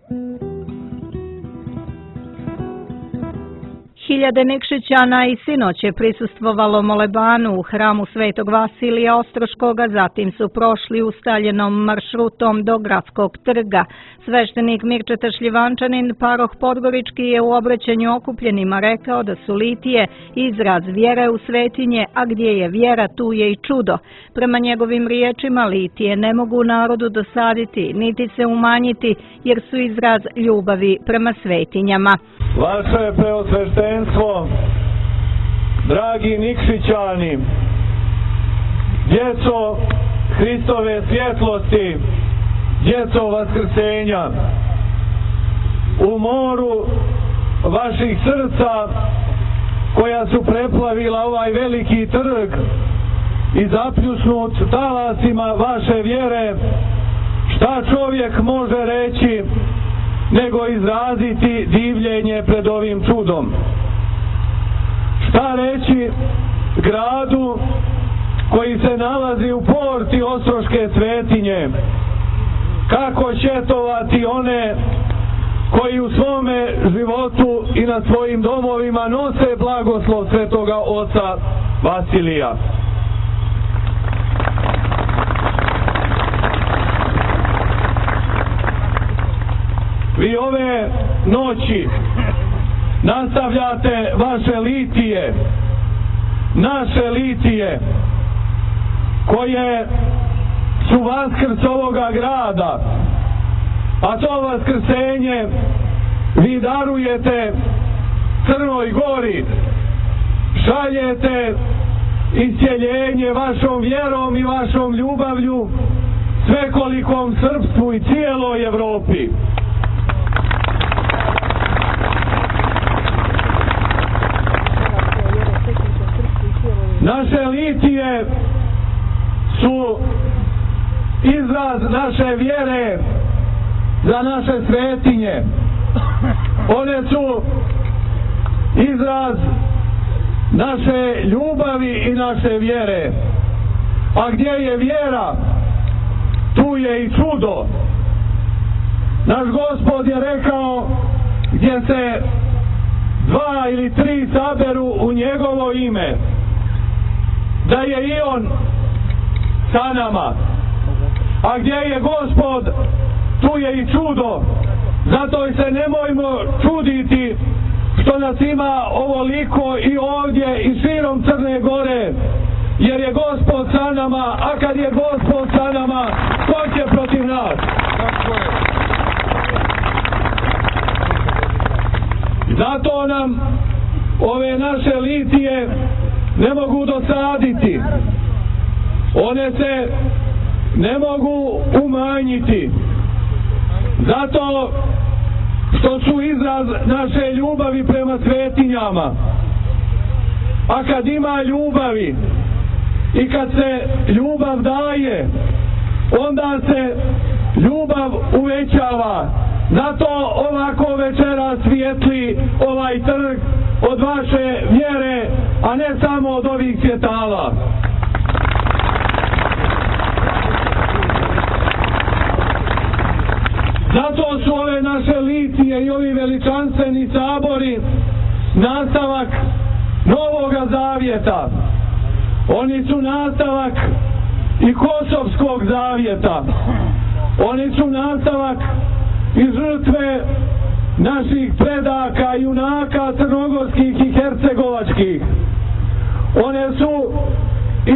Hiljade Nikšićana i sinoć je prisustvovalo molebanu u hramu Svetog Vasilija Ostroškoga, zatim su prošli ustaljenom maršrutom do Gradskog trga. Sveštenik Mirčeta Šljivančanin, paroh Podgorički, je u obraćanju okupljenima rekao da su litije izraz vjere u svetinje, a gdje je vjera tu je i čudo. Prema njegovim riječima, litije ne mogu narodu dosaditi, niti se umanjiti, jer su izraz ljubavi prema svetinjama. Vaše preosveštenstvo, dragi Nikšićani, djeco Hristove svjetlosti, djeco Vaskrsenja, u moru vaših srca koja su preplavila ovaj veliki trg i zapljusnut talasima vaše vjere, šta čovjek može reći nego izraziti divljenje pred ovim čudom? Šta reći gradu koji se nalazi u porti Ostroške svetinje? Kako ćetovati one koji u svome životu i na svojim domovima nose blagoslov svetoga oca Vasilija? Vi ove noći nastavljate vaše litije, naše litije, koje su vaskrs ovoga grada, a to vaskrsenje vi darujete Crnoj Gori, šaljete iscjeljenje vašom vjerom i vašom ljubavlju svekolikom srpstvu i cijeloj Evropi. Naše litije su izraz naše vjere za naše svetinje. One su izraz naše ljubavi i naše vjere. A gdje je vjera, tu je i čudo. Naš Gospod je rekao, gdje se 2 ili 3 saberu u njegovo ime, da je i on sa nama. A gdje je Gospod, tu je i čudo. Zato se nemojmo čuditi što nas ima ovoliko i ovdje i širom Crne Gore, jer je Gospod sa nama, a kad je Gospod sa nama, ko će protiv nas? Zato nam ove naše litije ne mogu dosaditi, one se ne mogu umanjiti, zato što su izraz naše ljubavi prema svetinjama. A kad ima ljubavi i kad se ljubav daje, onda se ljubav uvećava. Zato ovako večera svijetli ovaj trg od vaše vjere, a ne samo od ovih svjetala. Zato su ove naše litije i ovi veličanstveni sabori nastavak Novoga Zavjeta. Oni su nastavak i Kosovskog zavjeta. Oni su nastavak i žrtve naših predaka, junaka crnogorskih i hercegovačkih. One su i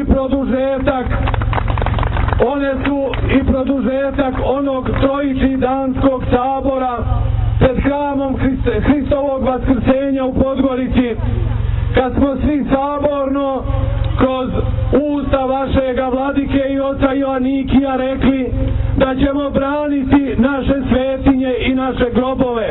produžetak onog trojičidanskog sabora pred hramom Hristovog Vaskrsenja u Podgorici, kad smo svi saborno kroz usta vašega vladike i oca Joanikija rekli da ćemo braniti naše svetinje i naše grobove.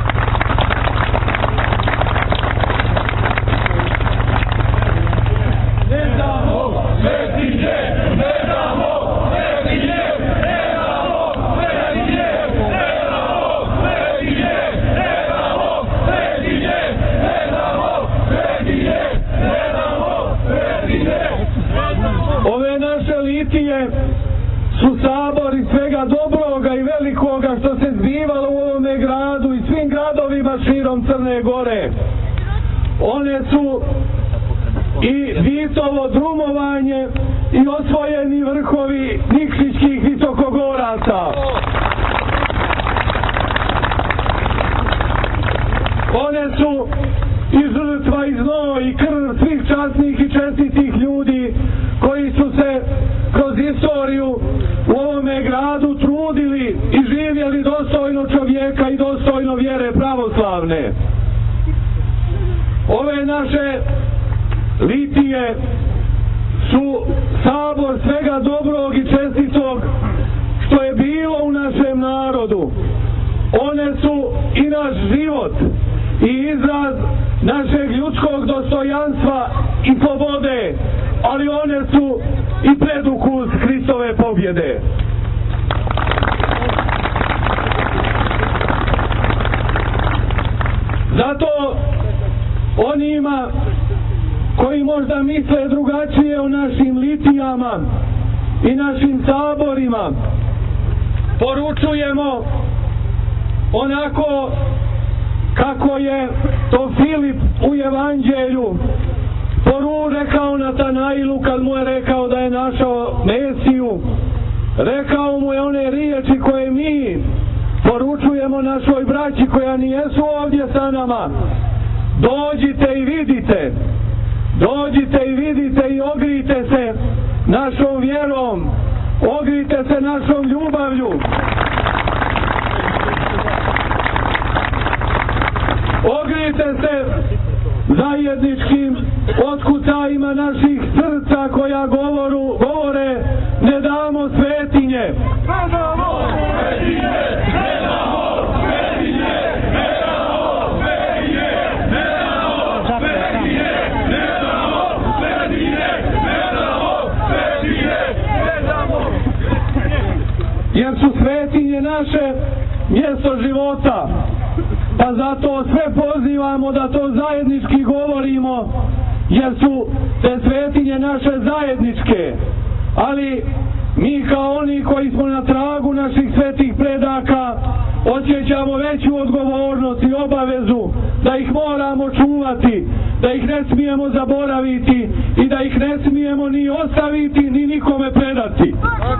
Ne damo svetinje, ne damo svetinje, ne damo svetinje, ne damo svetinje, ne damo svetinje, ne damo svetinje, ne damo svetinje. Ove naše litije su sabori svega dobroga i velikoga što se zbiva dešavalo u ovome gradu i svim gradovima širom Crne Gore. One su i Vitovo drumovanje i osvojeni vrhovi nikšićkih visokogoraca. One su i žrtva i znoj i krv svih časnih i čestitih ljudi koji su se kroz istoriju u ovome gradu trudili i živjeli dostojno čovjeka i dostojno vjere pravoslavne. Ove naše litije su sabor svega dobrog i čestitog što je bilo u našem narodu. One su i naš život i izraz našeg ljudskog dostojanstva i slobode, ali one su i predukus Hristove pobjede. Zato onima koji možda misle drugačije o našim litijama i našim saborima poručujemo onako kako je to Filip u Evanđelju rekao Natanailu kad mu je rekao da je našao Mesiju. Rekao mu je one riječi koje mi poručujemo našoj braći koja nijesu ovdje sa nama. Dođite i vidite. Dođite i vidite i ogrijte se našom vjerom. Ogrijte se našom ljubavlju. Ogrijte se zajedničkim otkucajima naših srca koja govore ne damo svetinje. Ne damo svetinje, ne damo svetinje, ne damo svetinje, ne damo svetinje, ne damo svetinje, ne damo svetinje, ne damo. Jer su svetinje naše mjesto života. Pa zato sve pozivamo da to zajednički govorimo, jer su te svetinje naše zajedničke. Ali mi kao oni koji smo na tragu naših svetih predaka osjećamo veću odgovornost i obavezu da ih moramo čuvati, da ih ne smijemo zaboraviti i da ih ne smijemo ni ostaviti ni nikome predati.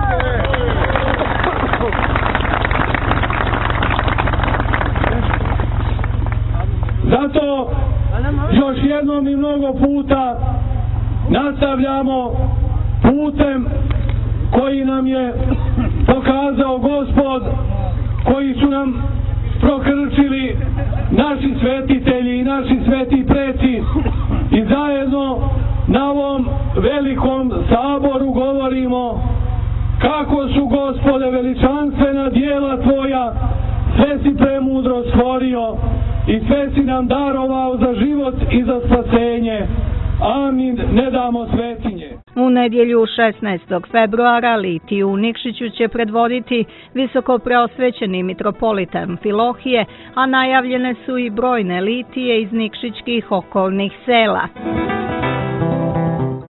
Zato još jednom i mnogo puta nastavljamo putem koji nam je pokazao Gospod, koji su nam prokrčili naši svetitelji i naši sveti preci i zajedno na ovom velikom saboru govorimo kako su Gospode veličanstvena djela Tvoja, sve si premudro stvorio i sve si nam darovao za život i za spasenje. Amin, ne damo svetinje. U nedjelju 16. februara litiju u Nikšiću će predvoditi visoko preosvećeni mitropolit Amfilohije, a najavljene su i brojne litije iz nikšićkih okolnih sela.